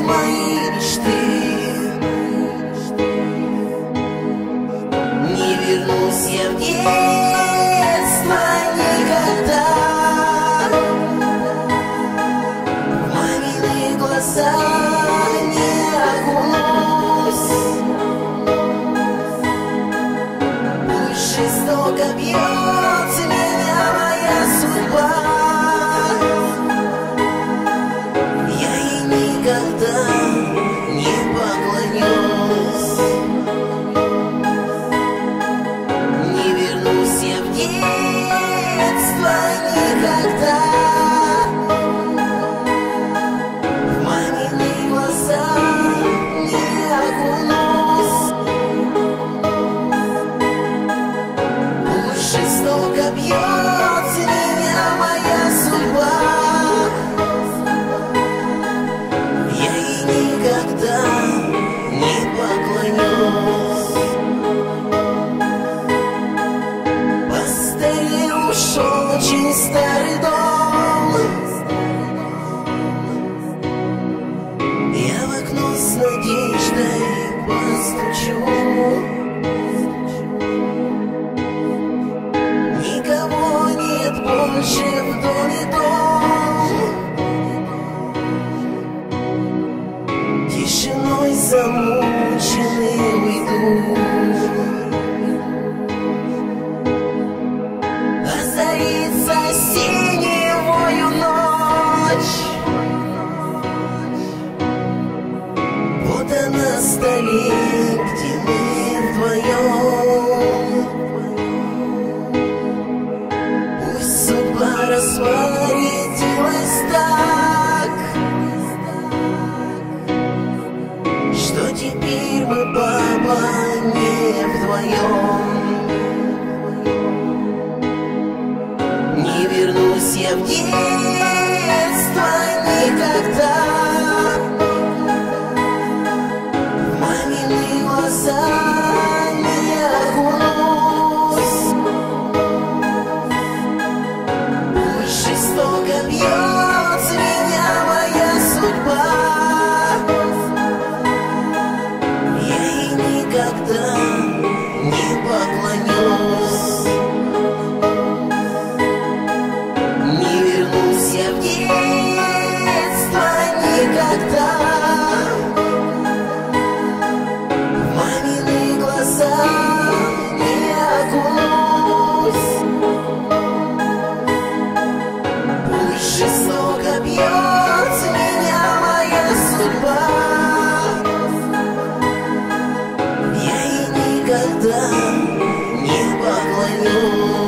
мои мечты. Не вернусь я в детство никогда. В мамины глаза не окунусь. Пусть жестоко бьется меня моя судьба, я ей никогда не поклонюсь. Не вернусь я в детство никогда. В мамины глаза не окунусь. Пусть жестоко бьется меня моя судьба, я ей никогда не поклонюсь. Постарел, ушел очень старый дом. Я в окно с надеждой постучу. Никого нет больше в доме дом. Тишиной замученный уйду. Озарится синевою ночь. Вот она на столе, где мы вдвоем. Пусть судьба распорядилась так, что теперь мы, папа, не вдвоем. Не вернусь я в детство никогда. В мамины глаза не окунусь. Пусть жестоко бьется меня моя судьба, я ей никогда не поклонюсь. Не вернусь я в детство никогда. В мамины глаза не окунусь. Пусть жестоко бьется меня моя судьба, я ей никогда не поклонюсь.